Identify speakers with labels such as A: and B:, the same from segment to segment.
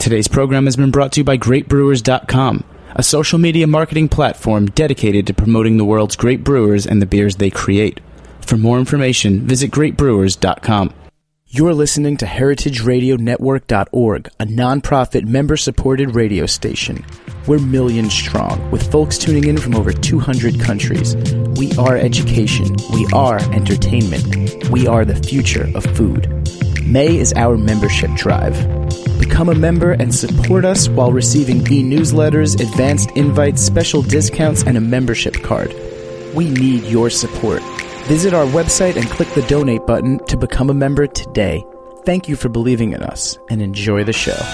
A: Today's program has been brought to you by GreatBrewers.com, a social media marketing platform dedicated to promoting the world's great brewers and the beers they create. For more information, visit GreatBrewers.com. You're listening to HeritageRadioNetwork.org, a nonprofit member-supported radio station. We're millions strong, with folks tuning in from over 200 countries. We are education. We are entertainment. We are the future of food. May is our membership drive. Become a member and support us while receiving e-newsletters, advanced invites, special discounts, and a membership card. We need your support. Visit our website and click the donate button to become a member today. Thank you for believing in us, and enjoy the show.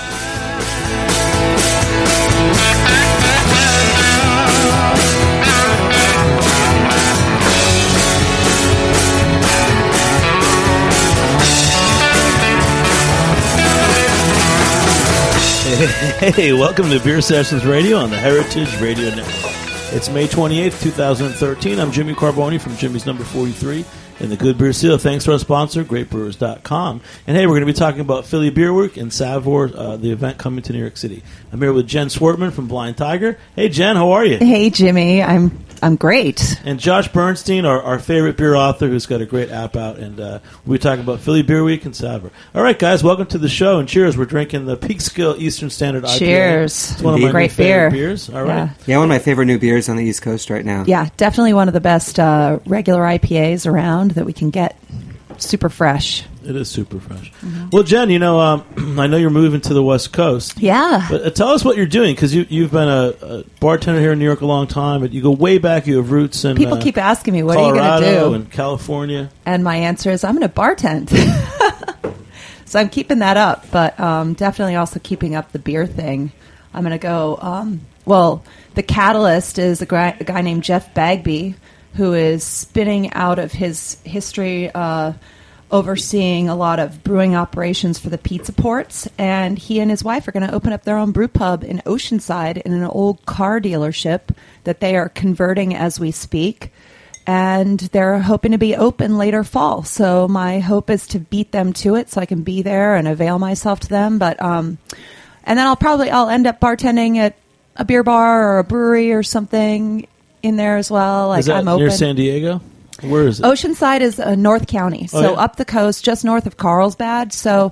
B: Hey, welcome to Beer Sessions Radio on the Heritage Radio Network. It's May 28th, 2013. I'm Jimmy Carboni from Jimmy's Number 43 in the Good Beer Seal. Thanks to our sponsor, GreatBrewers.com. And hey, we're going to be talking about Philly Beer Week in Savor, the event coming to New York City. I'm here with Jen Swartman from Blind Tiger. Hey, Jen, how are you?
C: Hey, Jimmy. I'm great.
B: And Josh Bernstein, our favorite beer author, who's got a great app out, and we'll be talking about Philly Beer Week and Savor. All right, guys, welcome to the show, and cheers. We're drinking the Peekskill Eastern Standard IPA.
C: Cheers.
B: It's one of my
C: great
B: favorite
C: beer.
B: beers. All right.
D: Yeah, one of my favorite new beers on the East Coast right now.
C: Yeah, definitely one of the best regular IPAs around that we can get. Super fresh.
B: It is super fresh. Mm-hmm. Well, Jen, you know, I know you're moving to the West Coast.
C: Yeah.
B: But tell us what you're doing, because you've been a bartender here in New York a long time, but you go way back. You have roots in
C: People keep asking me, what
B: Colorado
C: are you going to do?
B: And California.
C: And my answer is, I'm going to bartend. So I'm keeping that up, but definitely also keeping up the beer thing. I'm going to go, the catalyst is a guy named Jeff Bagby, who is spinning out of his history overseeing a lot of brewing operations for the pizza ports, and he and his wife are going to open up their own brew pub in Oceanside in an old car dealership that they are converting as we speak, and they're hoping to be open later fall. So my hope is to beat them to it so I can be there and avail myself to them. But and then I'll end up bartending at a beer bar or a brewery or something in there as well.
B: Is that
C: I'm open.
B: Near San Diego? Where is it?
C: Oceanside is North County, so up the coast, just north of Carlsbad. So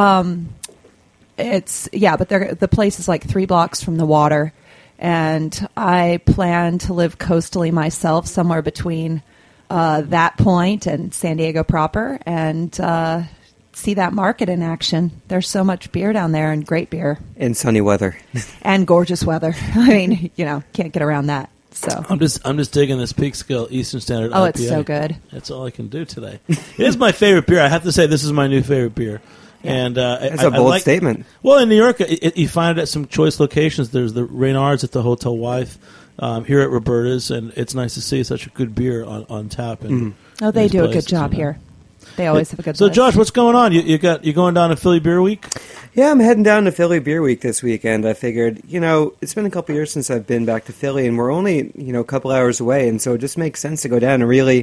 C: it's but the place is like 3 blocks from the water, and I plan to live coastally myself, somewhere between that point and San Diego proper, and see that market in action. There's so much beer down there, and great beer,
D: In sunny weather.
C: and gorgeous weather. I mean, can't get around that. So
B: I'm just digging this Peekskill Eastern Standard IPA.
C: Oh, it's so good.
B: That's all I can do today. It is my favorite beer. I have to say, this is my new favorite beer. And
D: that's a bold statement.
B: Well, in New York, you find it at some choice locations. There's the Reynards at the Hotel Wythe, here at Roberta's, and it's nice to see such a good beer on tap. And
C: they do a good job here. They always have a good.
B: So,
C: list.
B: Josh, what's going on? You going down to Philly Beer Week?
D: Yeah, I'm heading down to Philly Beer Week this weekend. I figured, it's been a couple years since I've been back to Philly, and we're only, a couple hours away, and so it just makes sense to go down and really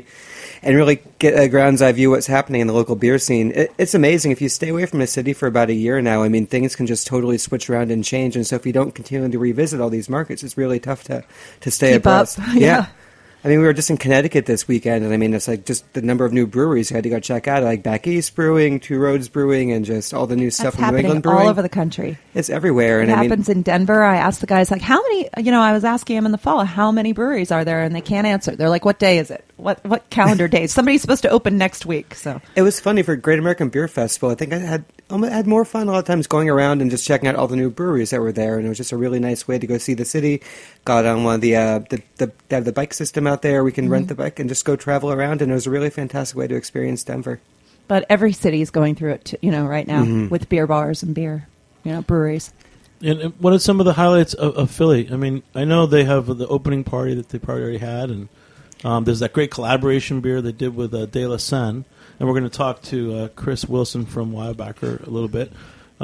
D: get a ground's eye view of what's happening in the local beer scene. It's amazing. If you stay away from a city for about a year now, I mean, things can just totally switch around and change, and so if you don't continue to revisit all these markets, it's really tough to stay
C: Keep
D: abreast.
C: up. Yeah.
D: I mean, we were just in Connecticut this weekend, and I mean, it's like just the number of new breweries I had to go check out, like Back East Brewing, Two Roads Brewing, and just all the new stuff from New England Brewing.
C: All over the country.
D: It's everywhere.
C: It happens in Denver. I asked the guys, like, how many, I was asking them in the fall, how many breweries are there? And they can't answer. They're like, what day is it? What calendar day? Somebody's supposed to open next week. So
D: it was funny for Great American Beer Festival. I think I had more fun a lot of times going around and just checking out all the new breweries that were there, and it was just a really nice way to go see the city. Got on one of they have the bike system out there. We can rent the bike and just go travel around, and it was a really fantastic way to experience Denver.
C: But every city is going through it, too, right now with beer bars and beer, breweries.
B: And what are some of the highlights of Philly? I mean, I know they have the opening party that they probably already had, and there's that great collaboration beer they did with De La Seine. And we're going to talk to Chris Wilson from Wildbacker a little bit.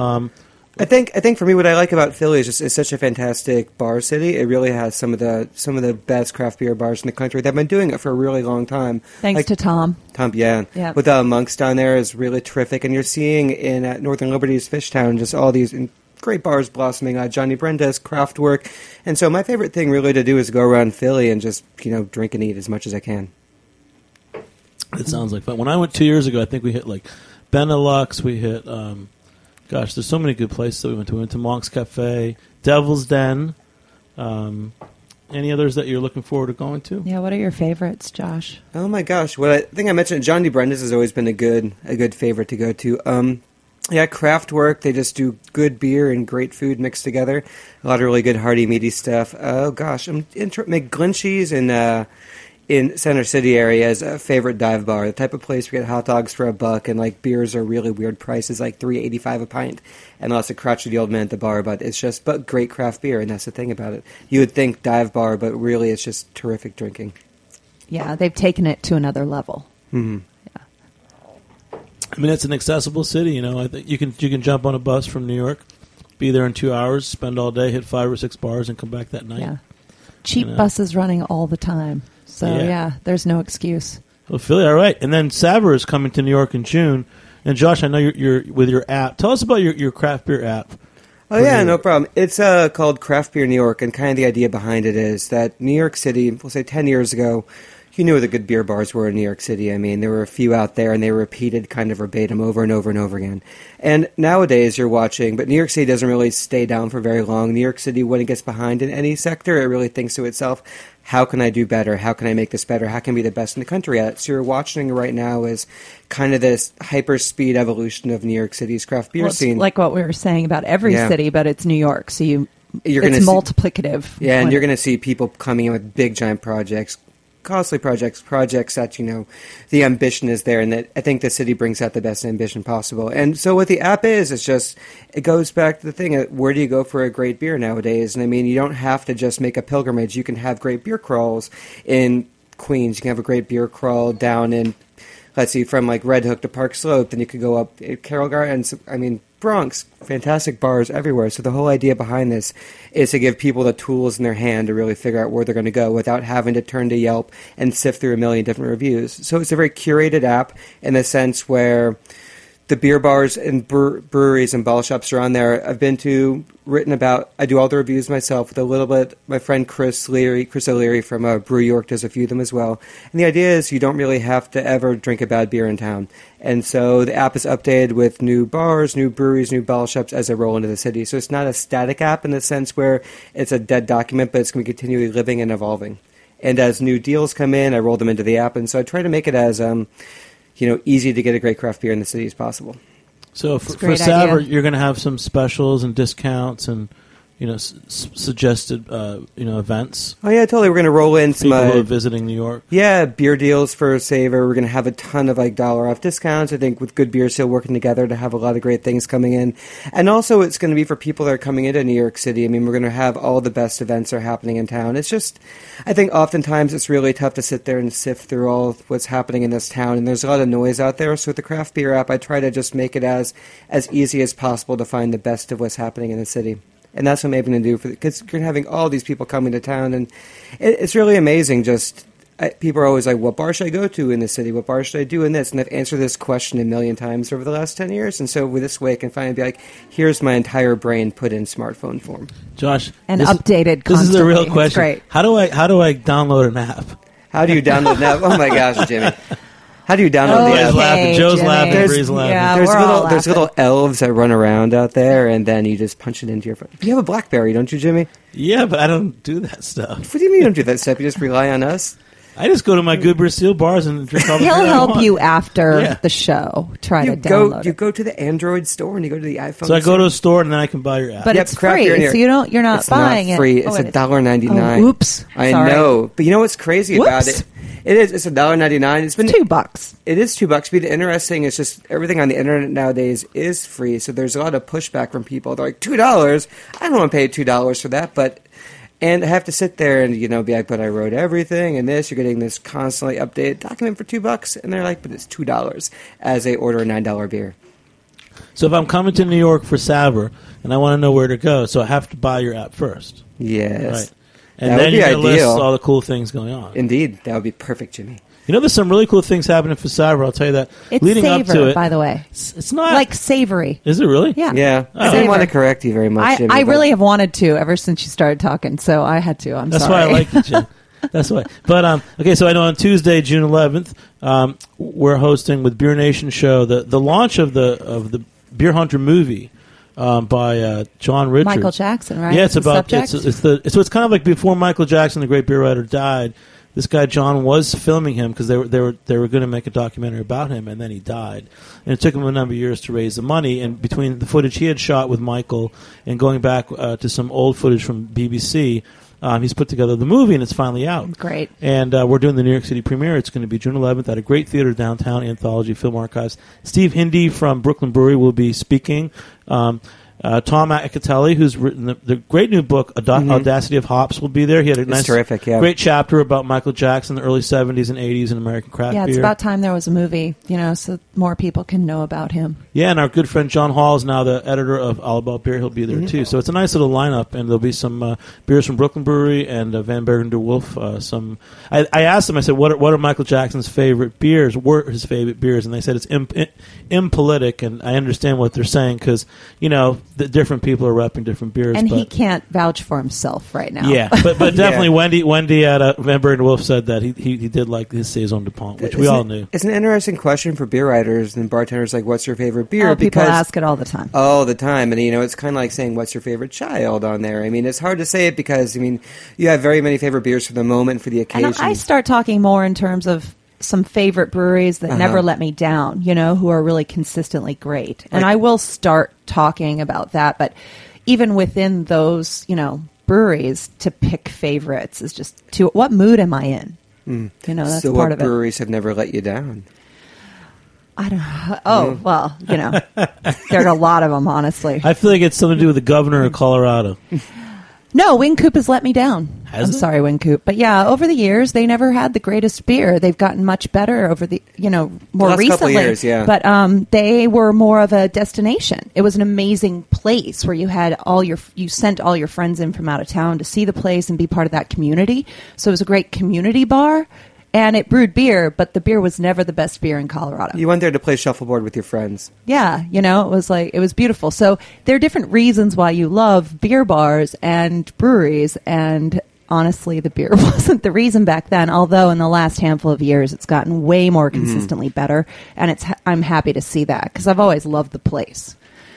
D: I think for me, what I like about Philly is just it's such a fantastic bar city. It really has some of the best craft beer bars in the country. They've been doing it for a really long time.
C: Thanks to Tom.
D: Yeah. With Monks down there is really terrific, and you're seeing in at Northern Liberty's Fishtown just all these great bars blossoming. Johnny Brenda's, Kraftwerk. And so my favorite thing really to do is go around Philly and just, drink and eat as much as I can.
B: It sounds like fun. When I went 2 years ago, I think we hit like Benelux. We hit, there's so many good places that we went to. We went to Monk's Cafe, Devil's Den. Any others that you're looking forward to going to?
C: Yeah, what are your favorites, Josh?
D: Oh my gosh! Well, I think I mentioned Johnny Brenda's has always been a good favorite to go to. Kraftwerk. They just do good beer and great food mixed together. A lot of really good hearty, meaty stuff. Oh gosh, McGlinchey's in Center City area is a favorite dive bar. The type of place where you get hot dogs for $1 and like beers are really weird prices, like $3.85 a pint, and lots of crotchety old men at the bar. But it's just great craft beer, and that's the thing about it. You would think dive bar, but really it's just terrific drinking.
C: Yeah, they've taken it to another level.
D: Mm-hmm.
C: Yeah.
B: I mean, it's an accessible city. I think you can jump on a bus from New York, be there in 2 hours, spend all day, hit 5 or 6 bars, and come back that night.
C: Yeah, cheap buses running all the time. So, yeah, there's no excuse.
B: Well, Philly, all right. And then Savor is coming to New York in June. And, Josh, I know you're with your app. Tell us about your craft beer app.
D: Oh, yeah, no problem. It's called Craft Beer New York, and kind of the idea behind it is that New York City, we'll say 10 years ago, you knew where the good beer bars were in New York City. I mean, there were a few out there, and they were repeated kind of verbatim over and over and over again. And nowadays you're watching, but New York City doesn't really stay down for very long. New York City, when it gets behind in any sector, it really thinks to itself, how can I do better? How can I make this better? How can I be the best in the country at it? So you're watching right now is kind of this hyper-speed evolution of New York City's craft beer scene.
C: It's like what we were saying about every city, but it's New York, so it's multiplicative.
D: Yeah, and you're going to see people coming in with big, giant projects, costly projects that, the ambition is there, and that I think the city brings out the best ambition possible. And so what the app is, it goes back to the thing, where do you go for a great beer nowadays? And I mean, you don't have to just make a pilgrimage. You can have great beer crawls in Queens. You can have a great beer crawl down in, let's see, from like Red Hook to Park Slope. Then you could go up Carroll Gardens. I mean, Bronx, fantastic bars everywhere. So the whole idea behind this is to give people the tools in their hand to really figure out where they're going to go without having to turn to Yelp and sift through a million different reviews. So it's a very curated app in the sense where the beer bars and breweries and bottle shops are on there. I've been to, written about, I do all the reviews myself with a little bit. My friend Chris O'Leary from Brew York does a few of them as well. And the idea is you don't really have to ever drink a bad beer in town. And so the app is updated with new bars, new breweries, new bottle shops as they roll into the city. So it's not a static app in the sense where it's a dead document, but it's going to be continually living and evolving. And as new deals come in, I roll them into the app. And so I try to make it as easy to get a great craft beer in the city as possible.
B: So for Savor, you're going to have some specials and discounts and suggested events.
D: Oh yeah, totally. We're going to roll in some
B: people who are visiting New York.
D: Yeah, beer deals for Savor. We're going to have a ton of $1 off discounts. I think with Good Beer Seal working together to have a lot of great things coming in, and also it's going to be for people that are coming into New York City. I mean, we're going to have all the best events that are happening in town. It's just, I think oftentimes it's really tough to sit there and sift through all of what's happening in this town, and there's a lot of noise out there. So with the craft beer app, I try to just make it as easy as possible to find the best of what's happening in the city. And that's what I'm going to do because you're having all these people coming to town, and it's really amazing. People are always like, "What bar should I go to in the city? What bar should I do in this?" And I've answered this question a million times over the last 10 years. And so with this way, I can finally be like, "Here's my entire brain put in smartphone form."
B: Josh,
C: and updated.
B: This is the real question.
C: It's great.
B: How do I download an app?
D: How do you download an app? Oh my gosh, Jimmy. How do you download the app?
B: Laughing. Joe's
C: Jimmy.
B: laughing. Bree's laughing.
C: Yeah,
D: there's little elves that run around out there, and then you just punch it into your phone. You have a BlackBerry, don't you, Jimmy?
B: Yeah, but I don't do that stuff.
D: What do you mean you don't do that stuff? You just rely on us?
B: I just go to my Good Beer Seal bars and drink all the beer
C: He'll
B: I
C: help
B: want.
C: you after the show. Try to download it.
D: You go to the Android store and you go to the iPhone.
B: So I go to a store and then I can buy your app.
C: But it's free, so you're not buying it.
D: It's not free. It's $1.99.
C: Oh, oops.
D: I know. But you know what's crazy about it? It is. It's $1.99. It's been
C: $2. It
D: is $2. But the interesting is just everything on the internet nowadays is free. So there's a lot of pushback from people. They're like, $2? I don't want to pay $2 for that. And I have to sit there and, be like, but I wrote everything and this. You're getting this constantly updated document for $2. And they're like, but it's $2 as they order a $9 beer.
B: So if I'm coming to New York for Savor and I want to know where to go, so I have to buy your app first.
D: Yes.
B: Right. And then you're going to list all the cool things going on.
D: Indeed. That would be perfect, Jimmy.
B: There's some really cool things happening for Savor. I'll tell you that.
C: It's
B: leading
C: savor,
B: up to it,
C: by the way.
B: It's not
C: Like savory.
B: Is it really?
C: Yeah.
D: Yeah, I
C: Savor.
D: didn't want to correct you very much, Jimmy.
C: I
D: but-
C: really have wanted to ever since you started talking, so I had to.
B: That's
C: sorry.
B: why I like it, Jim. That's why. But okay, so I know on Tuesday, June 11th, we're hosting with Beer Nation Show the launch of the Beer Hunter movie by John Richards.
C: Michael Jackson, right?
B: Yeah, it's
C: The
B: about
C: subject?
B: it's kind of like before Michael Jackson, the great beer writer, died. This guy John was filming him because they were going to make a documentary about him, and then he died. And it took him a number of years to raise the money. And between the footage he had shot with Michael and going back to some old footage from BBC, he's put together the movie, and it's finally out.
C: Great.
B: And we're doing the New York City premiere. It's going to be June 11th at a great theater downtown, Anthology Film Archives. Steve Hindy from Brooklyn Brewery will be speaking. Tom Acatelli, who's written the great new book, Audacity of Hops, will be there. He had a nice,
D: terrific, yeah.
B: great chapter about Michael Jackson, the early 70s and 80s in American craft
C: Yeah,
B: beer.
C: it's about time there was a movie, so more people can know about him.
B: Yeah, and our good friend John Hall is now the editor of All About Beer. He'll be there, too. So it's a nice little lineup, and there'll be some beers from Brooklyn Brewery and Van Bergen de Wolf. I asked them, I said, what are Michael Jackson's favorite beers? Were his favorite beers? And they said it's impolitic, and I understand what they're saying because, the different people are repping different beers.
C: And
B: but
C: he can't vouch for himself right now.
B: Yeah, but definitely
D: Yeah.
B: Wendy at Van Bergen de Wolf said that he did like his Saison DuPont, which we all knew.
D: It's an interesting question for beer writers and bartenders, like, what's your favorite beer?
C: Oh, people
D: because
C: ask it all the time.
D: all the time, and it's kind of like saying, what's your favorite child on there? I mean, it's hard to say it because, you have very many favorite beers for the moment, for the occasion.
C: And I start talking more in terms of some favorite breweries that never let me down, who are really consistently great. And I will start talking about that, but even within those, breweries, to pick favorites is just what mood am I in? That's
D: so
C: part
D: what
C: of it.
D: breweries have never let you down?
C: I don't know. Oh, well, there's a lot of them, honestly.
B: I feel like it's something to do with the governor of Colorado.
C: No, Wing Coop has let me down.
B: Has
C: I'm
B: it?
C: sorry, Wing Coop. But yeah, over the years, they never had the greatest beer. They've gotten much better over the, more
D: last
C: recently.
D: couple years, yeah.
C: But they were more of a destination. It was an amazing place where you had you sent all your friends in from out of town to see the place and be part of that community. So it was a great community bar. And it brewed beer, but the beer was never the best beer in Colorado.
D: You went there to play shuffleboard with your friends.
C: Yeah, it was beautiful. So there are different reasons why you love beer bars and breweries, and honestly, the beer wasn't the reason back then, although in the last handful of years it's gotten way more consistently better, and I'm happy to see that because I've always loved the place.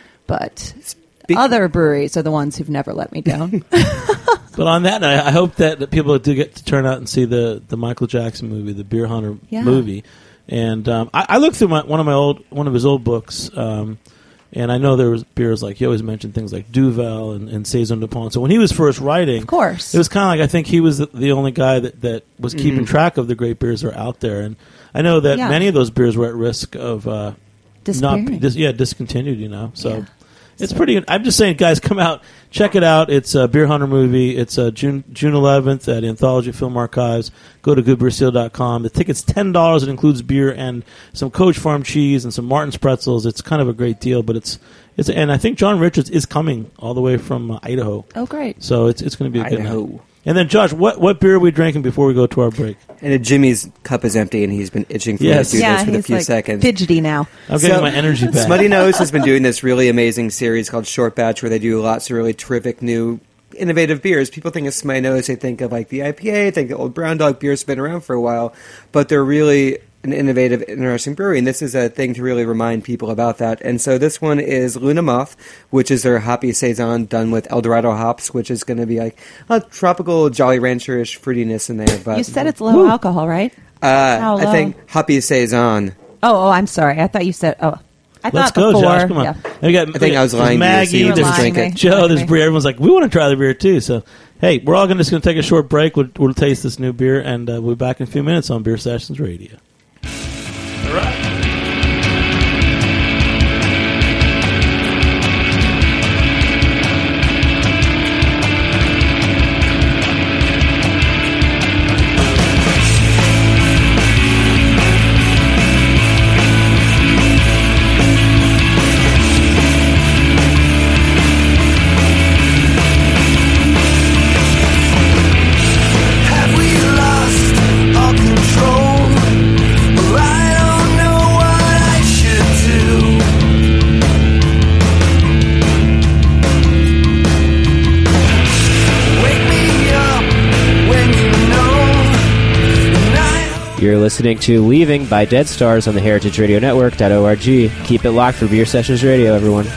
C: But other breweries are the ones who've never let me down.
B: But on that note, I hope that people do get to turn out and see the Michael Jackson movie, the Beer Hunter movie. And I looked through one of his old books, and I know there was beers like, he always mentioned things like Duvel and Saison DuPont. So when he was first writing,
C: Of course.
B: it was kind of like, I think he was the only guy that was keeping track of the great beers that are out there. And I know that many of those beers were at risk of
C: Disappearing.
B: discontinued. So.
C: Yeah.
B: It's pretty good. I'm just saying, guys, come out, check it out. It's a Beer Hunter movie. It's June 11th at Anthology Film Archives. Go to goodbeerseal.com. The ticket's $10. It includes beer and some Coach Farm cheese and some Martin's pretzels. It's kind of a great deal, but it's and I think John Richards is coming all the way from Idaho.
C: Oh, great.
B: So it's going to be a good
D: Idaho.
B: night. And then, Josh, what beer are we drinking before we go to our break?
D: And Jimmy's cup is empty, and he's been itching for
B: Yes.
D: me to do
C: Yeah,
D: this with a
C: he's
D: few
C: like
D: seconds.
C: fidgety now.
B: I'm getting my energy back.
D: Smutty Nose has been doing this really amazing series called Short Batch, where they do lots of really terrific new innovative beers. People think of Smutty Nose, they think of like the IPA, think of Old Brown Dog beer's been around for a while, but they're really an innovative, interesting brewery, and this is a thing to really remind people about that. And so this one is Luna Moth, which is their Hoppy Saison done with Eldorado hops, which is going to be like a tropical Jolly Rancher-ish fruitiness in there. But
C: You said it's low alcohol, right? How
D: I
C: low?
D: think Hoppy Saison.
C: Oh, I'm sorry. I thought you said. Oh, I
B: Let's
C: thought
B: go,
C: before.
B: Josh. Come on.
C: Yeah.
B: We got,
D: I think I was lying to you, so
B: Maggie,
D: you
C: were
B: there's
C: lying to me.
B: Joe,
C: Lying
B: there's
C: to me.
B: Brie. Everyone's like, we want to try the beer too. So, hey, we're all just going to take a short break. We'll taste this new beer, and we'll be back in a few minutes on Beer Sessions Radio. All right.
E: Have we lost all control? You're listening to Leaving by Dead Stars on the heritageradionetwork.org. Keep it locked for Beer Sessions Radio, everyone.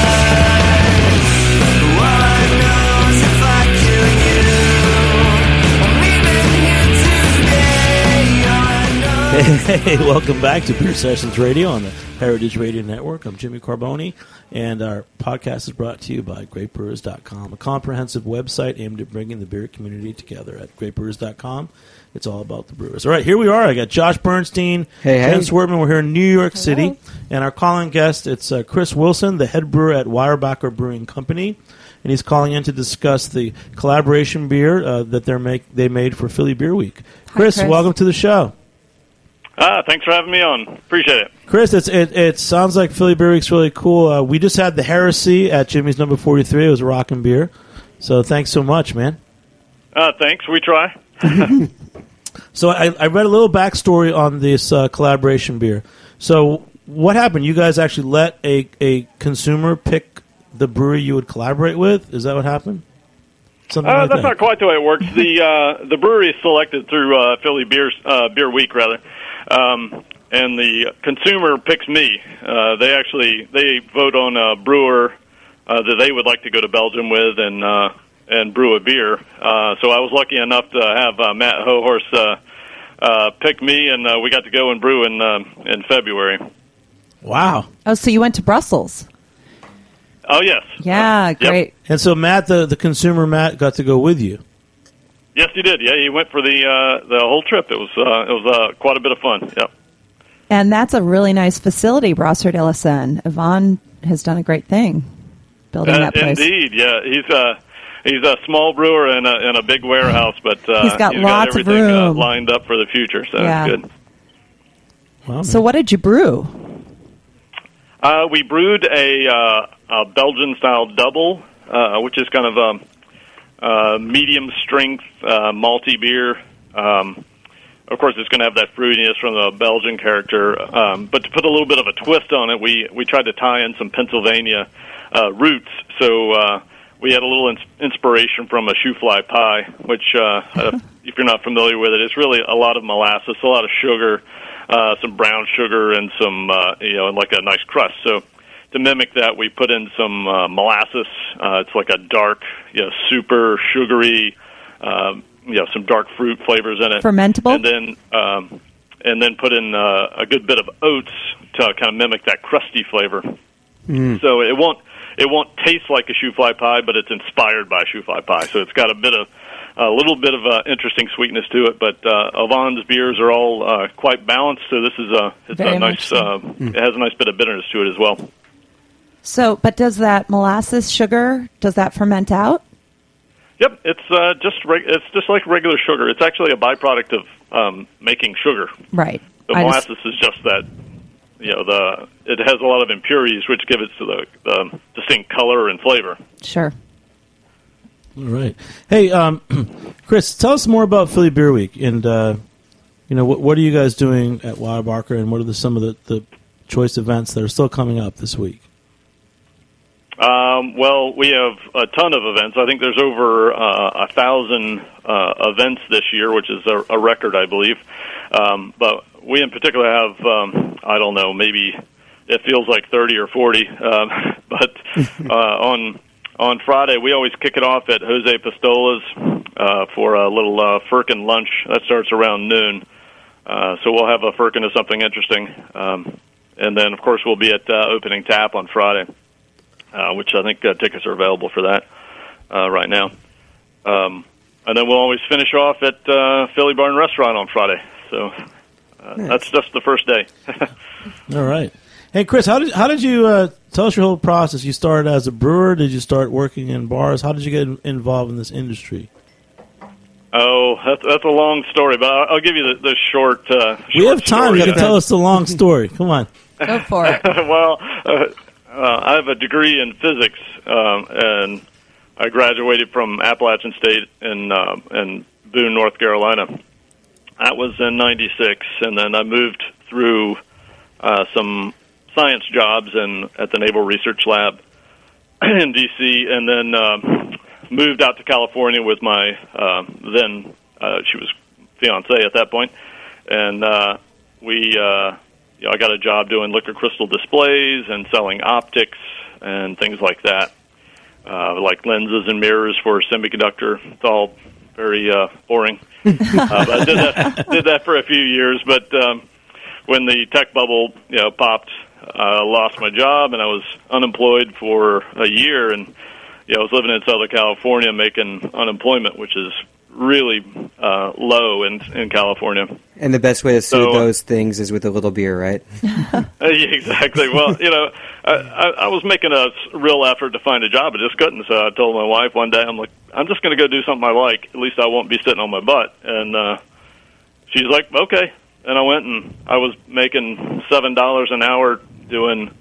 B: Hey, welcome back to Beer Sessions Radio on the Heritage Radio Network. I'm Jimmy Carboni, and our podcast is brought to you by GreatBrewers.com, a comprehensive website aimed at bringing the beer community together. At GreatBrewers.com, it's all about the brewers. All right, here we are. I got Josh Bernstein, Jen Swartman. We're here in New York City, and our calling guest, it's Chris Wilson, the head brewer at Weyerbacher Brewing Company, and he's calling in to discuss the collaboration beer that they made for Philly Beer Week. Chris, welcome to the show.
F: Thanks for having me on. Appreciate it.
B: Chris, it sounds like Philly Beer Week's really cool. We just had the Heresy at Jimmy's number 43. It was a rockin' beer. So thanks so much, man.
F: Thanks. We try.
B: So I read a little backstory on this collaboration beer. So what happened? You guys actually let a consumer pick the brewery you would collaborate with? Is that what happened?
F: That's not quite the way it works. The brewery is selected through Philly Beer Week, rather. And the consumer picks me. They vote on a brewer that they would like to go to Belgium with and brew a beer. So I was lucky enough to have Matt Hohorst pick me, and we got to go and brew in February.
B: Wow!
C: Oh, so you went to Brussels?
F: Oh yes.
C: Yeah, great.
B: Yep. And so Matt, the consumer Matt, got to go with you.
F: Yes, he did. Yeah, he went for the whole trip. It was quite a bit of fun. Yep.
C: And that's a really nice facility, Brasserie de la Seine. Yvonne has done a great thing building that place.
F: Indeed, yeah. He's a small brewer in a big warehouse, but
C: he's got lots
F: everything
C: of room
F: lined up for the future. So it's good.
B: Wow,
C: so what did you brew?
F: We brewed a Belgian-style double, which is kind of a medium-strength malty beer. Of course, it's going to have that fruitiness from the Belgian character. But to put a little bit of a twist on it, we tried to tie in some Pennsylvania roots. So we had a little inspiration from a shoe fly pie, which, if you're not familiar with it, it's really a lot of molasses, a lot of sugar, some brown sugar, and some, and like a nice crust. So to mimic that, we put in some molasses. It's like a dark, super sugary, some dark fruit flavors in it.
C: Fermentable?
F: And then put in a good bit of oats to kind of mimic that crusty flavor. So it won't taste like a shoe fly pie, but it's inspired by shoe fly pie. So it's got a little bit of interesting sweetness to it. But Yvonne's beers are all quite balanced. So this is it has a nice bit of bitterness to it as well.
C: So, but does that molasses sugar, does that ferment out?
F: Yep, it's just like regular sugar. It's actually a byproduct of making sugar.
C: Right.
F: The molasses is just that. It has a lot of impurities, which give it the distinct color and flavor.
C: Sure.
B: All right. Hey, Chris, tell us more about Philly Beer Week, and what are you guys doing at Weyerbacher, and what are some of the choice events that are still coming up this week?
F: Well, we have a ton of events. I think there's over 1,000 events this year, which is a record, I believe. But we in particular have, I don't know, maybe it feels like 30 or 40. But on Friday, we always kick it off at Jose Pistola's for a little Firkin lunch. That starts around noon. So we'll have a Firkin of something interesting. And then, of course, we'll be at Opening Tap on Friday. Which I think tickets are available for that right now. And then we'll always finish off at Philly Barn Restaurant on Friday. So that's just the first day.
B: All right. Hey, Chris, how did you tell us your whole process? You started as a brewer. Did you start working in bars? How did you get involved in this industry?
F: Oh, that's a long story, but I'll give you the short.
B: We have time. You can tell us the long story. Come on.
C: Go for it.
F: Well. I have a degree in physics, and I graduated from Appalachian State in Boone, North Carolina. That was in '96, and then I moved through some science jobs at the Naval Research Lab in D.C., and then moved out to California with my then she was fiancée at that point, and I got a job doing liquid crystal displays and selling optics and things like that, like lenses and mirrors for semiconductor. It's all very boring. But I did that for a few years. But when the tech bubble popped, I lost my job and I was unemployed for a year. And I was living in Southern California making unemployment, which is really low in California.
D: And the best way to soothe those things is with a little beer, right?
F: Exactly. Well, I was making a real effort to find a job. I just couldn't. So I told my wife one day, I'm like, I'm just going to go do something I like. At least I won't be sitting on my butt. And she's like, okay. And I went and I was making $7 an hour doing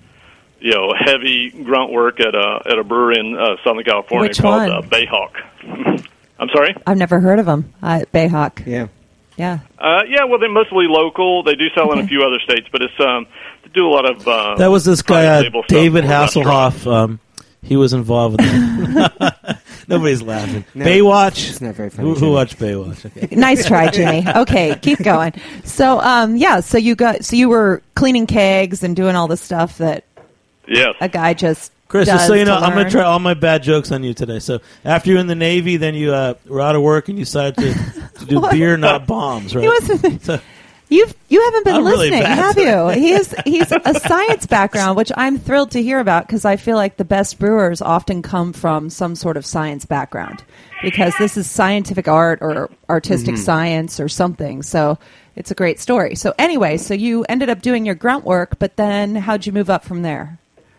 F: heavy grunt work at a brewery in Southern California.
C: Which
F: called
C: one?
F: Bayhawk. I'm sorry?
C: I've never heard of them. Bayhawk.
D: Yeah.
C: Yeah.
F: Well, they're mostly local. They do sell in a few other states, but it's they do a lot of.
B: That was this guy, David
F: Hasselhoff.
B: Hasselhoff. He was involved with that. Nobody's laughing.
D: No,
B: Baywatch.
D: It's not very funny.
B: Who watched Baywatch? Okay.
C: Nice try, Jimmy. Okay, keep going. So, so you were cleaning kegs and doing all the stuff that
F: Yes.
C: a guy just
B: Chris,
C: does
B: just so you know,
C: to
B: I'm going to
C: learn.
B: try all my bad jokes on you today. So after you're in the Navy, then you were out of work and you decided to do beer, not bombs, right?
C: He wasn't.
B: So,
C: You haven't been
B: I'm really
C: listening,
B: bad
C: have you? He's a science background, which I'm thrilled to hear about because I feel like the best brewers often come from some sort of science background because this is scientific art or artistic science or something. So it's a great story. So anyway, so you ended up doing your grunt work, but then how'd you move up from there?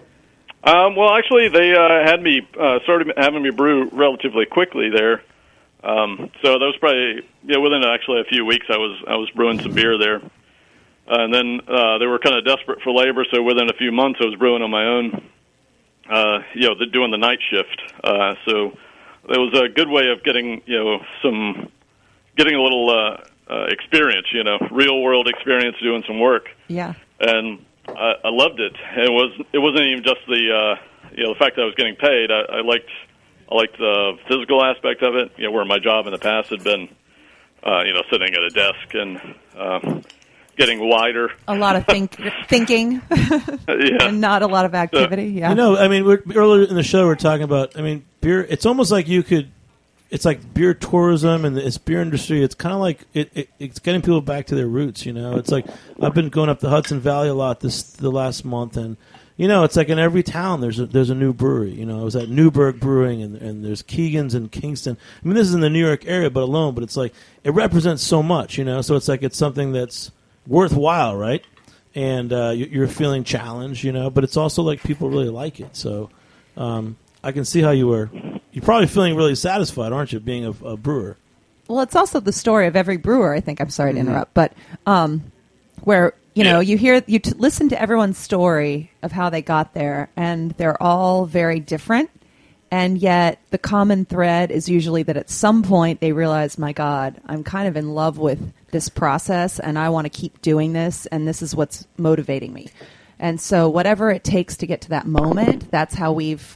F: Well, actually, they started having me brew relatively quickly there. So that was probably within actually a few weeks I was brewing some beer there, and then they were kind of desperate for labor. So within a few months I was brewing on my own, doing the night shift. So it was a good way of getting getting a little experience, real world experience doing some work.
C: Yeah.
F: And I loved it. It wasn't even just the fact that I was getting paid. I liked the physical aspect of it. Where my job in the past had been, sitting at a desk and getting wider.
C: A lot of thinking,
F: Yeah.
C: and not a lot of activity. Yeah.
B: earlier in the show we're talking about, beer. It's almost like it's like beer tourism and it's beer industry. It's kind of like it's getting people back to their roots. It's like I've been going up the Hudson Valley a lot the last month, and it's like in every town there's a new brewery. I was at Newburgh Brewing, and there's Keegan's in Kingston. This is in the New York area, but it's like it represents so much. So it's like it's something that's worthwhile, right? And you're feeling challenged, but it's also like people really like it. So I can see how you're probably feeling really satisfied, aren't you, being a brewer?
C: Well, it's also the story of every brewer, I think. I'm sorry to interrupt, but where you listen to everyone's story of how they got there, and they're all very different, and yet the common thread is usually that at some point they realize, my God, I'm kind of in love with this process, and I want to keep doing this, and this is what's motivating me. And so whatever it takes to get to that moment, that's how we've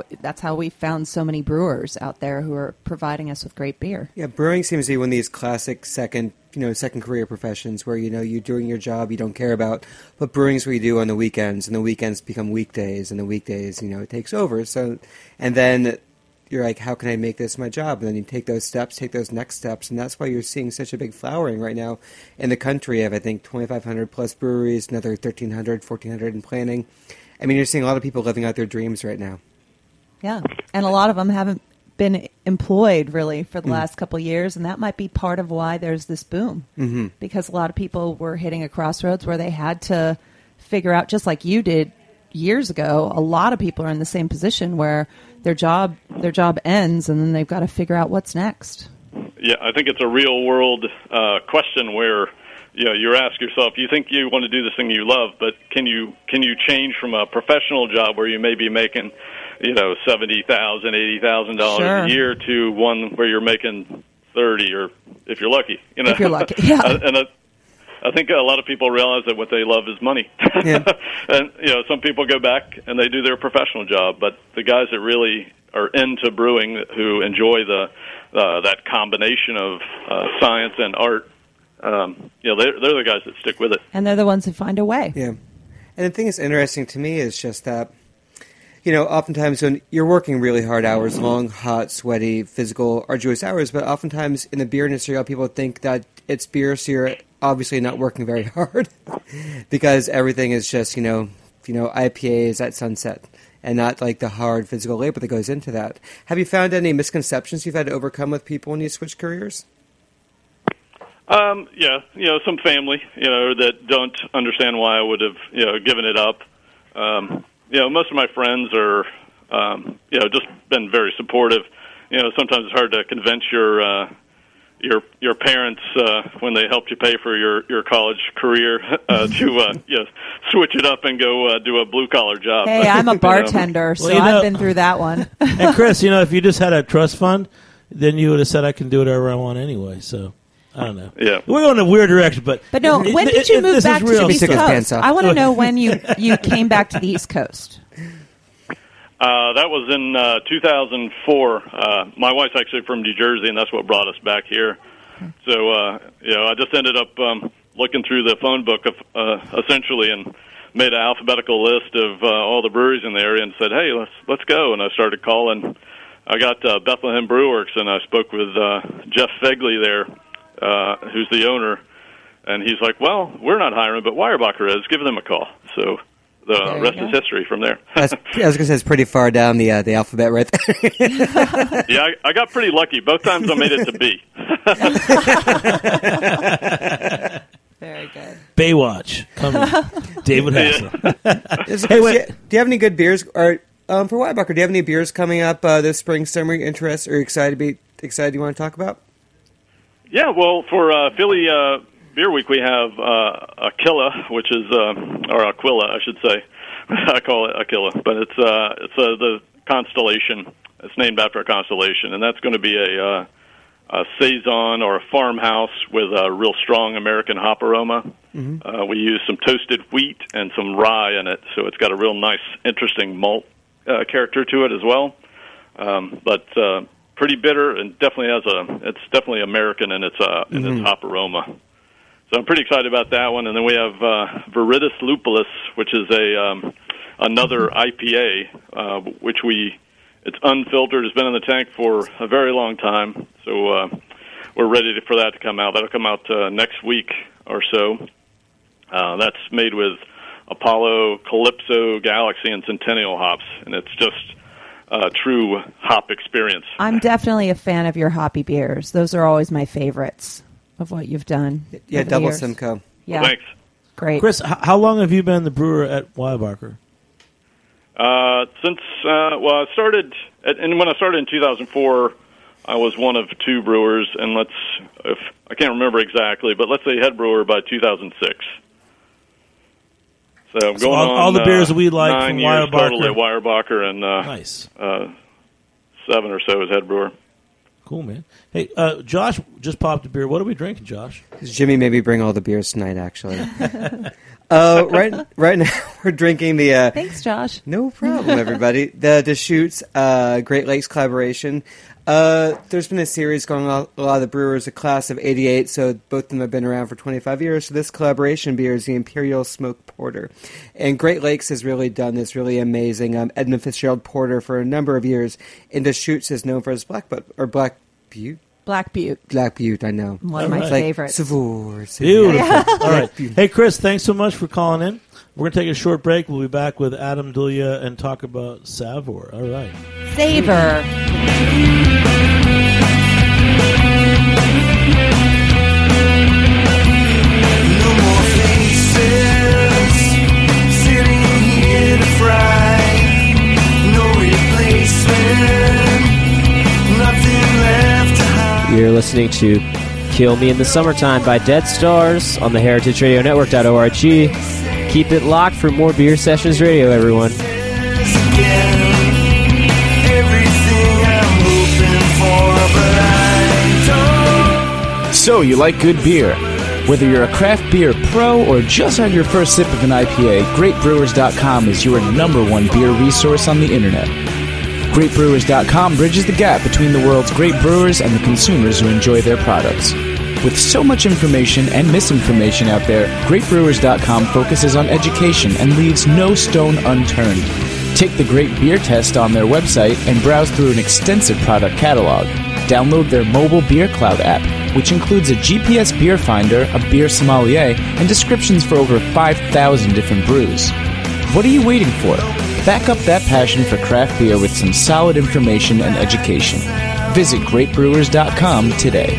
C: found so many brewers out there who are providing us with great beer.
D: Yeah, brewing seems to be one of these classic second career professions where, you're doing your job you don't care about, but brewing's what you do on the weekends, and the weekends become weekdays, and the weekdays, it takes over. So, and then you're like, how can I make this my job? And then you take those next steps, and that's why you're seeing such a big flowering right now in the country of, I think, 2,500 plus breweries, another 1,300, 1,400 in planning. You're seeing a lot of people living out their dreams right now.
C: Yeah, and a lot of them haven't been employed really for the last couple of years, and that might be part of why there's this boom. Mm-hmm. Because a lot of people were hitting a crossroads where they had to figure out, just like you did years ago, a lot of people are in the same position where their job ends, and then they've got to figure out what's next.
F: Yeah, I think it's a real world question where you ask yourself, you think you want to do this thing you love, but can you change from a professional job where you may be making $70,000, $80,000
C: Sure.
F: a year to one where you're making 30, or if you're lucky,
C: If you're lucky, yeah.
F: And I think a lot of people realize that what they love is money.
D: Yeah.
F: And some people go back and they do their professional job, but the guys that really are into brewing, who enjoy that combination of science and art, they're the guys that stick with it.
C: And they're the ones who find a way.
D: Yeah. And the thing that's interesting to me is just that, oftentimes when you're working really hard hours, long, hot, sweaty, physical, arduous hours, but oftentimes in the beer industry, people think that it's beer, so you're obviously not working very hard because everything is just, IPAs at sunset and not like the hard physical labor that goes into that. Have you found any misconceptions you've had to overcome with people when you switch careers?
F: Yeah, some family, that don't understand why I would have, given it up. Most of my friends are, just been very supportive. Sometimes it's hard to convince your parents when they helped you pay for your college career to switch it up and go do a blue collar job.
C: Hey, I'm a bartender, so I've been through that one.
B: And Chris, if you just had a trust fund, then you would have said I can do whatever I want anyway. So I don't know.
F: Yeah,
B: we're going in a weird direction, but
C: no. When did you move back to the East
D: Coast?
C: I want to know when you came back to the East Coast.
F: That was in 2004. My wife's actually from New Jersey, and that's what brought us back here. So, I just ended up looking through the phone book of essentially and made an alphabetical list of all the breweries in the area and said, "Hey, let's go." And I started calling. I got Bethlehem Brewworks, and I spoke with Jeff Fegley there, who's the owner, and he's like, "Well, we're not hiring, but Weyerbacher is. Give them a call." So the rest is history from there.
D: I was going to say it's pretty far down the alphabet right there.
F: Yeah, I got pretty lucky. Both times I made it to B.
C: Very good.
B: Baywatch coming. David Hasselhoff.
D: Hey, wait. Do you have any good beers? Or for Weyerbacher, do you have any beers coming up this spring, summer? Interest or excited you want to talk about?
F: Yeah, well, for Philly Beer Week, we have Aquila, which is or Aquila, I should say. I call it Aquila, but it's the constellation. It's named after a constellation, and that's going to be a saison or a farmhouse with a real strong American hop aroma. Mm-hmm. We use some toasted wheat and some rye in it, so it's got a real nice, interesting malt character to it as well. But pretty bitter, and it's definitely American in its hop aroma. So I'm pretty excited about that one. And then we have Viridis Lupulus, which is another IPA, which it's unfiltered. It's been in the tank for a very long time. So we're ready for that to come out. That'll come out next week or so. That's made with Apollo, Calypso, Galaxy, and Centennial hops, and it's just a true hop experience.
C: I'm definitely a fan of your hoppy beers. Those are always my favorites of what you've done.
D: Yeah, Double Simcoe.
C: Yeah,
F: well, thanks.
C: Great.
B: Chris, how long have you been the brewer at Weyerbacher?
F: Since I started, and when I started in 2004, I was one of two brewers, and I can't remember exactly, but let's say head brewer by 2006. So I'm going
B: all the beers we like
F: 9
B: from
F: years
B: Weyerbacher.
F: total at Weyerbacher, and
B: nice.
F: 7 or so as head brewer.
B: Cool, man. Hey, Josh just popped a beer. What are we drinking, Josh?
D: Jimmy maybe bring all the beers tonight, actually. Right now we're drinking the...
C: Thanks, Josh.
D: No problem, everybody. The Deschutes Great Lakes collaboration. There's been a series going on. A lot of the brewers, a class of 88, so both of them have been around for 25 years. So this collaboration beer is the Imperial Smoke Porter. And Great Lakes has really done this really amazing Edmund Fitzgerald Porter for a number of years. And Deschutes is known for his Black Butte.
C: Black Butte, I know. One of my favorites.
D: Savour.
B: Beautiful. Yeah. All right. Hey, Chris, thanks so much for calling in. We're going to take a short break. We'll be back with Adam Dulia and talk about Savour. All right.
C: Savor.
G: No more faces sitting here to fry. No replacement. Nothing left to hide.
E: You're listening to Kill Me in the Summertime by Dead Stars on the heritageradionetwork.org. Keep it locked for more Beer Sessions Radio, everyone.
A: So, you like good beer? Whether you're a craft beer pro or just had your first sip of an IPA, GreatBrewers.com is your #1 beer resource on the internet. GreatBrewers.com bridges the gap between the world's great brewers and the consumers who enjoy their products. With so much information and misinformation out there, GreatBrewers.com focuses on education and leaves no stone unturned. Take the Great Beer Test on their website and browse through an extensive product catalog. Download their mobile Beer Cloud app, which includes a GPS beer finder, a beer sommelier, and descriptions for over 5,000 different brews. What are you waiting for? Back up that passion for craft beer with some solid information and education. Visit GreatBrewers.com today.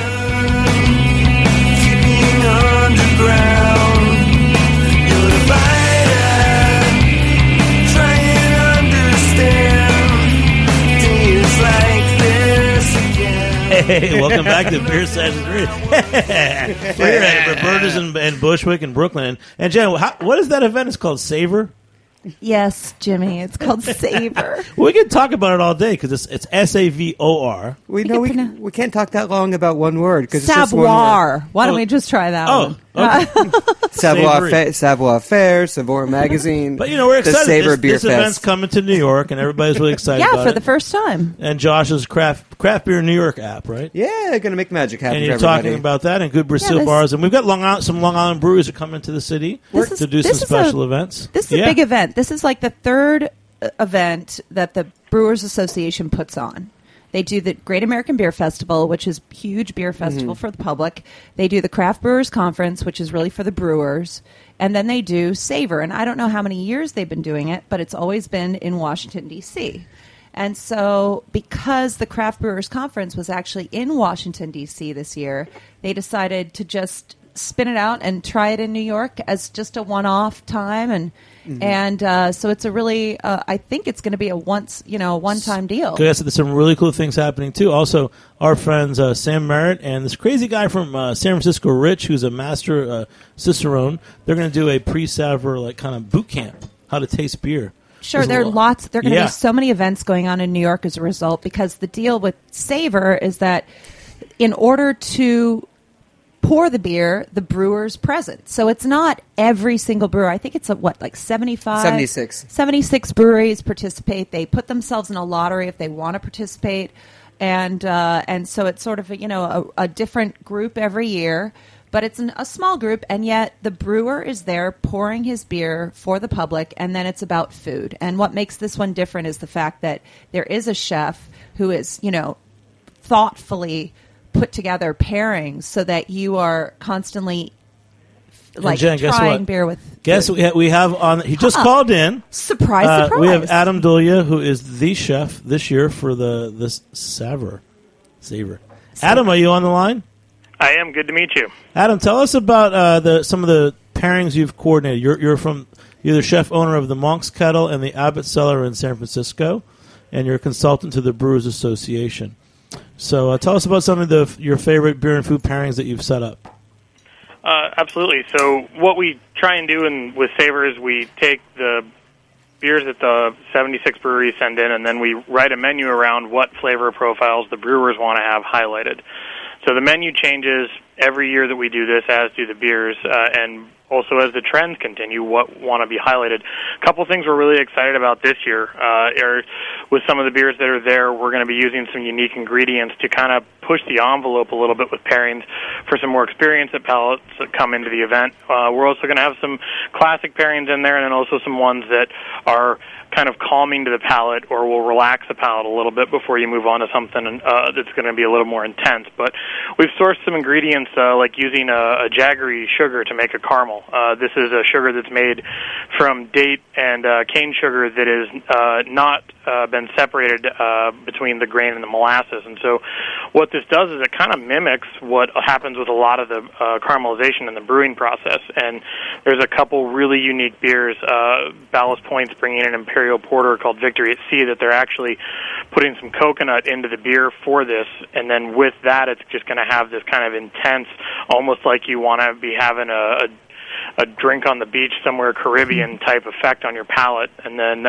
G: Keeping underground, you're divided. Try and understand days like this again.
B: Hey, welcome back to Beer Sessions Radio. We're here at Roberta's in Bushwick in Brooklyn. And Jen, what is that event? It's called Savor?
C: Yes, Jimmy. It's called Savor.
B: We can talk about it all day because it's SAVOR.
D: We can't talk that long about one word because it's just one word.
C: Savoir. Why don't we just try that one?
B: Okay.
D: Savoir Faire, Savoir Magazine.
B: But, we're excited.
D: The Savor Beer
B: this
D: Fest.
B: event's coming to New York, and everybody's really excited about it.
C: Yeah, for the first time.
B: And Josh's Craft Beer New York app, right?
D: Yeah, going to make magic happen
B: And
D: for
B: you're
D: everybody.
B: talking about that and Good Brazil bars. And we've got some Long Island breweries that come into the city to do some special events.
C: This is a big event. This is like the third event that the Brewers Association puts on. They do the Great American Beer Festival, which is a huge beer festival for the public. They do the Craft Brewers Conference, which is really for the brewers. And then they do Savor. And I don't know how many years they've been doing it, but it's always been in Washington, D.C. And so because the Craft Brewers Conference was actually in Washington, D.C. this year, they decided to just spin it out and try it in New York as just a one-off time. And so it's a really, I think it's going to be a one-time deal.
B: Yes, there's some really cool things happening too. Also, our friends Sam Merritt and this crazy guy from San Francisco, Rich, who's a master cicerone. They're going to do a pre-savor kind of boot camp, how to taste beer.
C: Sure, there are lots. There are going to be so many events going on in New York as a result, because the deal with Savor is that in order to pour the beer, the brewer's present. So it's not every single brewer. I think it's 76 breweries participate. They put themselves in a lottery if they want to participate, and so it's sort of a different group every year. But it's a small group, and yet the brewer is there pouring his beer for the public, and then it's about food. And what makes this one different is the fact that there is a chef who is, thoughtfully put together pairings so that you are constantly
B: Jen,
C: trying beer with food.
B: Guess we have on. He just called in.
C: Surprise!
B: We have Adam Dulia, who is the chef this year for this Savor. Adam, are you on the line?
H: I am. Good to meet you.
B: Adam, tell us about some of the pairings you've coordinated. You're the chef owner of the Monk's Kettle and the Abbott Cellar in San Francisco, and you're a consultant to the Brewers Association. So tell us about some of your favorite beer and food pairings that you've set up.
H: Absolutely. So what we try and do with Savor is we take the beers that the 76 breweries send in, and then we write a menu around what flavor profiles the brewers want to have highlighted. So the menu changes every year that we do this, as do the beers, and also as the trends continue, what want to be highlighted. A couple things we're really excited about this year are with some of the beers that are there, we're going to be using some unique ingredients to kind of push the envelope a little bit with pairings for some more experienced palates that come into the event. We're also going to have some classic pairings in there, and then also some ones that are kind of calming to the palate or will relax the palate a little bit before you move on to something that's going to be a little more intense. But we've sourced some ingredients like using a jaggery sugar to make a caramel. This is a sugar that's made from date and cane sugar that is not been separated between the grain and the molasses. And so what this does is it kind of mimics what happens with a lot of the caramelization in the brewing process. And there's a couple really unique beers. Ballast Point's bringing in an Imperial Porter called Victory at Sea that they're actually putting some coconut into the beer for this. And then with that, it's just going to have this kind of intense, almost like you want to be having a drink on the beach somewhere, Caribbean type effect on your palate. And then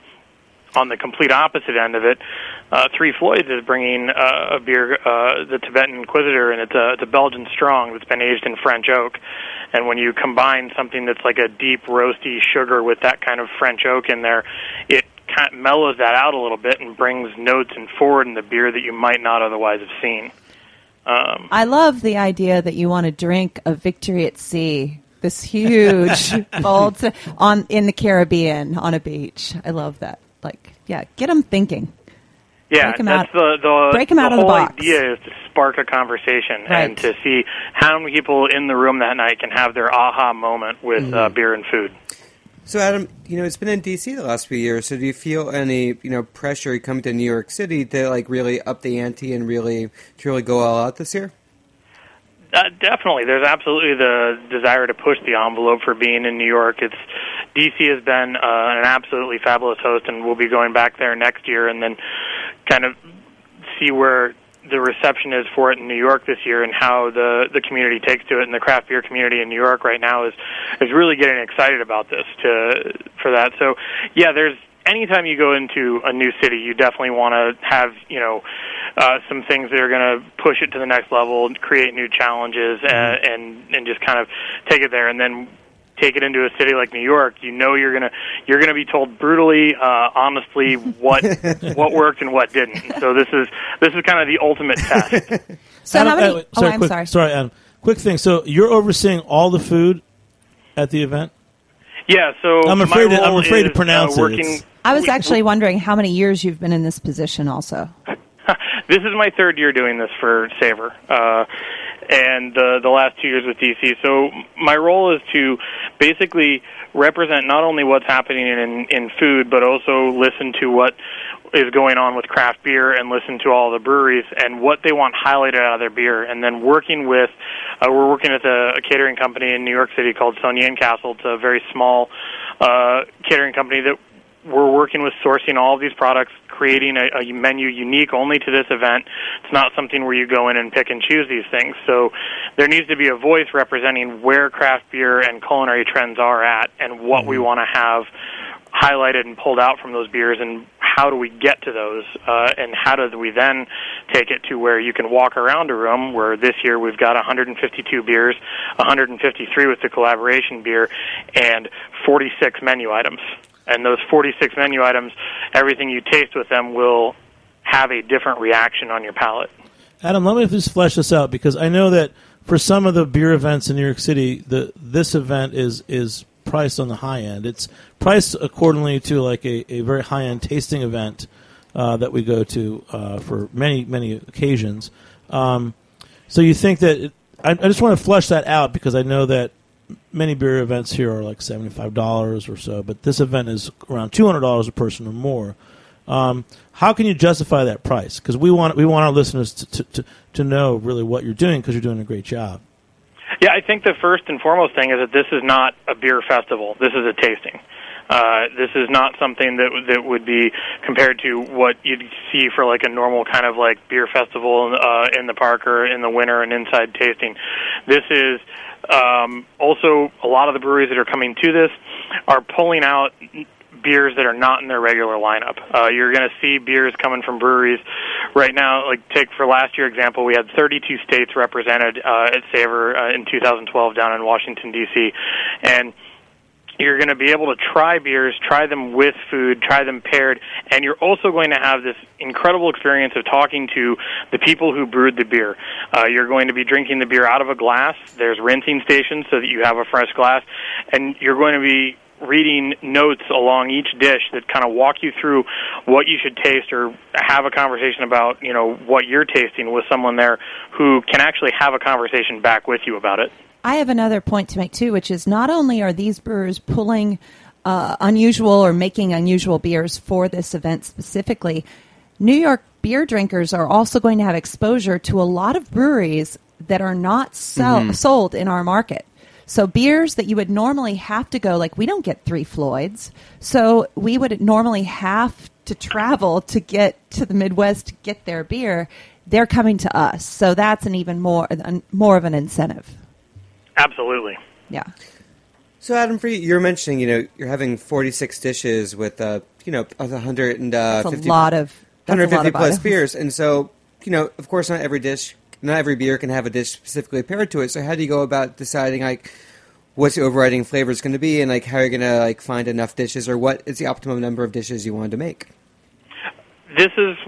H: on the complete opposite end of it, Three Floyds is bringing a beer, the Tibetan Inquisitor, and it's a Belgian strong that's been aged in French oak. And when you combine something that's like a deep roasty sugar with that kind of French oak in there, it kind of mellows that out a little bit and brings notes and forward in the beer that you might not otherwise have seen.
C: I love the idea that you want to drink a Victory at Sea, this huge bold in the Caribbean on a beach. I love that. Get them thinking.
H: Yeah,
C: break 'em
H: that's
C: out. Break 'em out of the
H: whole
C: box.
H: idea is to spark a conversation
C: Right.
H: and to see how many people in the room that night can have their aha moment with beer and food.
D: So, Adam, it's been in D.C. the last few years. So, do you feel any, pressure coming to New York City to really up the ante and really go all out this year?
H: Definitely, there's absolutely the desire to push the envelope for being in New York. D.C. has been an absolutely fabulous host, and we'll be going back there next year, and then kind of see where the reception is for it in New York this year, and how the community takes to it. And the craft beer community in New York right now is really getting excited about this for that. So, yeah, there's anytime you go into a new city, you definitely want to have some things that are going to push it to the next level, create new challenges, and just kind of take it there. And then take it into a city like New York, you're gonna be told brutally, honestly, what worked and what didn't. And so this is kind of the ultimate test.
C: So
B: Adam,
C: how many? I'm
B: quick,
C: sorry.
B: Sorry, Adam. Quick thing. So you're overseeing all the food at the event?
H: Yeah. So
B: I'm afraid to pronounce it.
C: I was actually wondering how many years you've been in this position. Also,
H: this is my third year doing this for Savor. And the last 2 years with DC. So my role is to basically represent not only what's happening in food, but also listen to what is going on with craft beer and listen to all the breweries and what they want highlighted out of their beer. And then we're working with a catering company in New York City called Sonia and Castle. It's a very small catering company that we're working with sourcing all of these products, creating a menu unique only to this event. It's not something where you go in and pick and choose these things. So there needs to be a voice representing where craft beer and culinary trends are at and what we want to have highlighted and pulled out from those beers, and how do we get to those, and how do we then take it to where you can walk around a room where this year we've got 152 beers, 153 with the collaboration beer, and 46 menu items. And those 46 menu items, everything you taste with them will have a different reaction on your palate.
B: Adam, let me just flesh this out, because I know that for some of the beer events in New York City, this event is priced on the high end. It's priced accordingly to like a very high-end tasting event that we go to for many, many occasions. So you think that I just want to flesh that out, because I know that many beer events here are like $75 or so, but this event is around $200 a person or more. How can you justify that price? Because we want our listeners to know really what you're doing, because you're doing a great job.
H: Yeah, I think the first and foremost thing is that this is not a beer festival. This is a tasting. This is not something that would be compared to what you'd see for like a normal kind of like beer festival in the park or in the winter and inside tasting. This is also a lot of the breweries that are coming to this are pulling out beers that are not in their regular lineup. You're going to see beers coming from breweries right now. Like take for last year example, we had 32 states represented at Savor in 2012 down in Washington D.C. and you're going to be able to try beers, try them with food, try them paired, and you're also going to have this incredible experience of talking to the people who brewed the beer. You're going to be drinking the beer out of a glass. There's rinsing stations so that you have a fresh glass, and you're going to be reading notes along each dish that kind of walk you through what you should taste, or have a conversation about, what you're tasting with someone there who can actually have a conversation back with you about it.
C: I have another point to make, too, which is not only are these brewers pulling unusual or making unusual beers for this event specifically, New York beer drinkers are also going to have exposure to a lot of breweries that are not sold in our market. So beers that you would normally have to go, like we don't get Three Floyds, so we would normally have to travel to get to the Midwest to get their beer. They're coming to us, so that's an even more of an incentive.
H: Absolutely.
C: Yeah.
D: So, Adam, for you were mentioning, you're having 46 dishes with, 150 plus beers. And so, of course, not every beer can have a dish specifically paired to it. So how do you go about deciding, what's the overriding flavor is going to be, and, how you're going to, find enough dishes, or what is the optimum number of dishes you want to make?
H: This is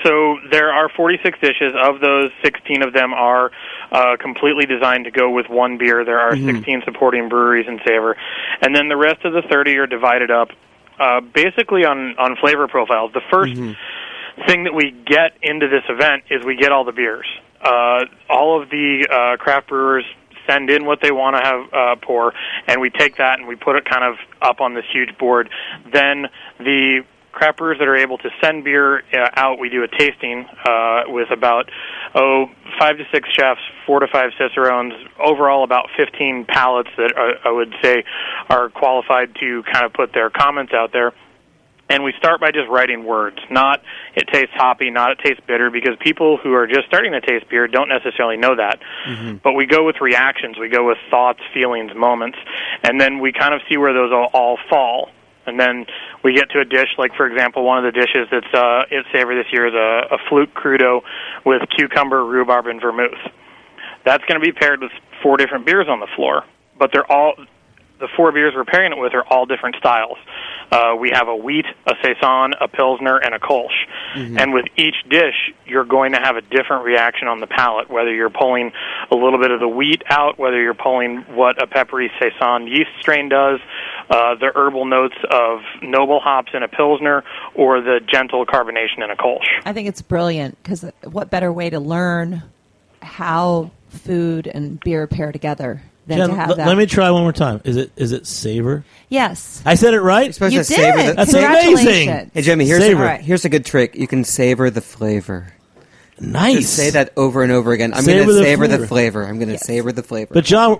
H: So there are 46 dishes. Of those, 16 of them are completely designed to go with one beer. There are 16 supporting breweries in Savor. And then the rest of the 30 are divided up basically on flavor profiles. The first thing that we get into this event is we get all the beers. All of the craft brewers send in what they want to have pour, and we take that and we put it kind of up on this huge board. Then the craft brewers that are able to send beer out, we do a tasting with about 5 to 6 chefs, 4 to 5 cicerones, overall about 15 palates that I would say are qualified to kind of put their comments out there. And we start by just writing words, not it tastes hoppy, not it tastes bitter, because people who are just starting to taste beer don't necessarily know that. But we go with reactions, we go with thoughts, feelings, moments, and then we kind of see where those all fall. And then we get to a dish, like, for example, one of the dishes that's at Savor this year is a flute crudo with cucumber, rhubarb, and vermouth. That's going to be paired with 4 different beers on the floor, but they're all... The 4 beers we're pairing it with are all different styles. We have a wheat, a saison, a pilsner, and a kolsch. And with each dish, you're going to have a different reaction on the palate, whether you're pulling a little bit of the wheat out, whether you're pulling what a peppery saison yeast strain does, the herbal notes of noble hops in a pilsner, or the gentle carbonation in a kolsch.
C: I think it's brilliant, because what better way to learn how food and beer pair together than
B: Jen,
C: to have that.
B: let me try one more time. Is it Savor?
C: Yes.
B: I said it right?
D: You're supposed
C: You
D: to savor
C: did.
B: That's
C: Congratulations.
B: amazing.
D: Hey, Jimmy,
B: Savor.
D: here's a good trick. You can savor the flavor.
B: Nice.
D: Just say that over and over again. I'm
B: Savor
D: going to
B: the
D: savor
B: flavor.
D: the flavor. I'm going to
C: Yes.
D: savor the flavor.
B: But John,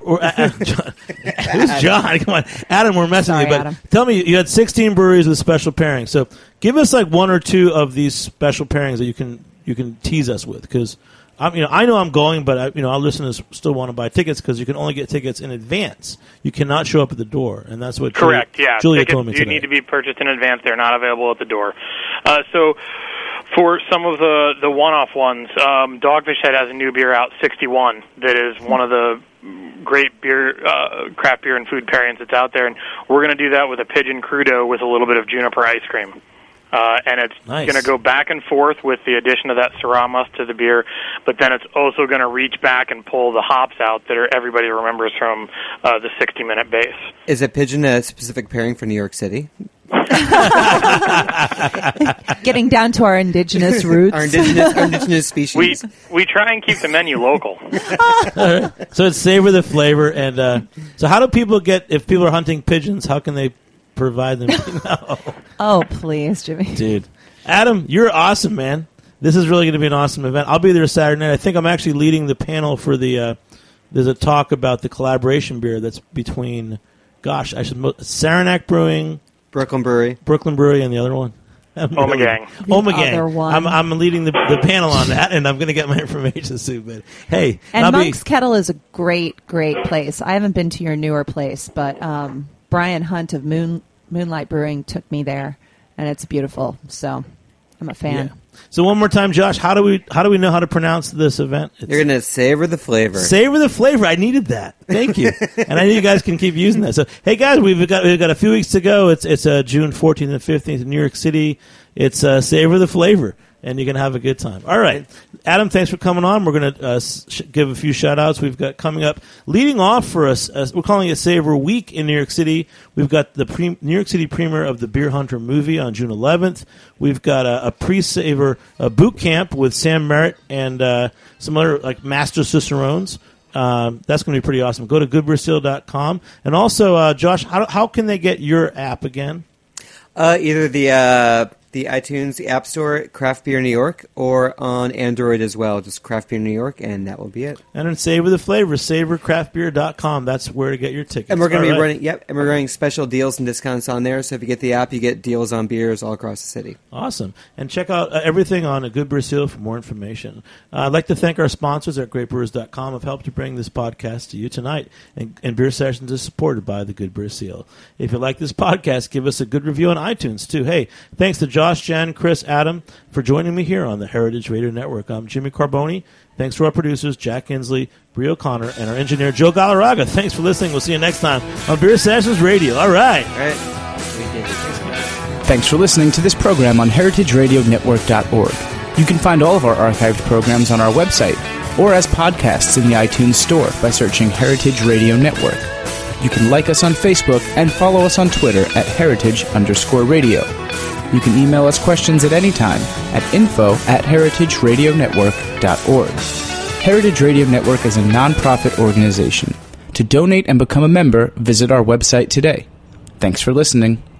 B: who's John? Come on, Adam. We're messing
C: Sorry,
B: with you. But
C: Adam.
B: tell me, you had 16 breweries with special pairings. So give us like 1 or 2 of these special pairings that you can tease us with, because I know I'm going, but our listeners still want to buy tickets because you can only get tickets in advance. You cannot show up at the door, and that's what
H: Correct,
B: Julia
H: Tickets
B: told me
H: do
B: today.
H: need to be purchased in advance. They're not available at the door. So for some of the one-off ones, Dogfish Head has a new beer out, 61, that is one of the great beer, craft beer and food pairings that's out there, and we're going to do that with a pigeon crudo with a little bit of juniper ice cream. And it's
B: Nice.
H: going to go back and forth with the addition of that Syrah must to the beer, but then it's also going to reach back and pull the hops out that everybody remembers from the 60-minute base.
D: Is a pigeon a specific pairing for New York City?
C: Getting down to our indigenous roots.
D: Our indigenous species?
H: We try and keep the menu local.
B: So it's Savor the Flavor. And so how do people if people are hunting pigeons, how can they provide them? No.
C: Oh, please, Jimmy.
B: Dude. Adam, you're awesome, man. This is really going to be an awesome event. I'll be there Saturday night. I think I'm actually leading the panel for the there's a talk about the collaboration beer that's between, Saranac Brewing,
D: Brooklyn Brewery,
B: and the other one.
H: Omegang.
B: Omegang.
C: other one.
B: I'm leading the panel on that, and I'm going to get my information soon. But hey,
C: And Monk's Kettle is a great, great place. I haven't been to your newer place, but Brian Hunt of Moonlight Brewing took me there, and it's beautiful. So I'm a fan.
B: Yeah. So one more time, Josh, how do we know how to pronounce this event?
D: You're going to savor the flavor.
B: Savor the Flavor. I needed that. Thank you. And I know you guys can keep using that. So, hey guys, we've got a few weeks to go. It's June 14th and 15th in New York City. It's Savor the Flavor, and you're going to have a good time. All right. Adam, thanks for coming on. We're going to give a few shout-outs. We've got coming up, leading off for us, we're calling it Savor Week in New York City. We've got the New York City premiere of the Beer Hunter movie on June 11th. We've got a pre-Savor boot camp with Sam Merritt and some other master cicerones. That's going to be pretty awesome. Go to goodbeerseal.com. And also, Josh, how can they get your app again?
D: Either the iTunes, the App Store, Craft Beer New York, or on Android as well. Just Craft Beer New York, and that will be it.
B: And then Savor the Flavor, savorcraftbeer.com. That's where to get your tickets.
D: And we're going to be
B: running.
D: and we're running special deals and discounts on there. So if you get the app, you get deals on beers all across the city.
B: Awesome. And check out everything on Good Beer Seal for more information. I'd like to thank our sponsors at greatbrewers.com who have helped to bring this podcast to you tonight. And Beer Sessions is supported by the Good Beer Seal. If you like this podcast, give us a good review on iTunes, too. Hey, thanks to Josh, Jen, Chris, Adam for joining me here on the Heritage Radio Network. I'm Jimmy Carboni. Thanks to our producers, Jack Inslee, Brie O'Connor, and our engineer, Joe Galarraga. Thanks for listening. We'll see you next time on Beer Sessions Radio. All right.
D: All right. Thanks, guys.
A: Thanks for listening to this program on heritageradionetwork.org. You can find all of our archived programs on our website or as podcasts in the iTunes Store by searching Heritage Radio Network. You can like us on Facebook and follow us on Twitter at heritage_radio. You can email us questions at any time at info@heritageradionetwork.org. Heritage Radio Network is a non-profit organization. To donate and become a member, visit our website today. Thanks for listening.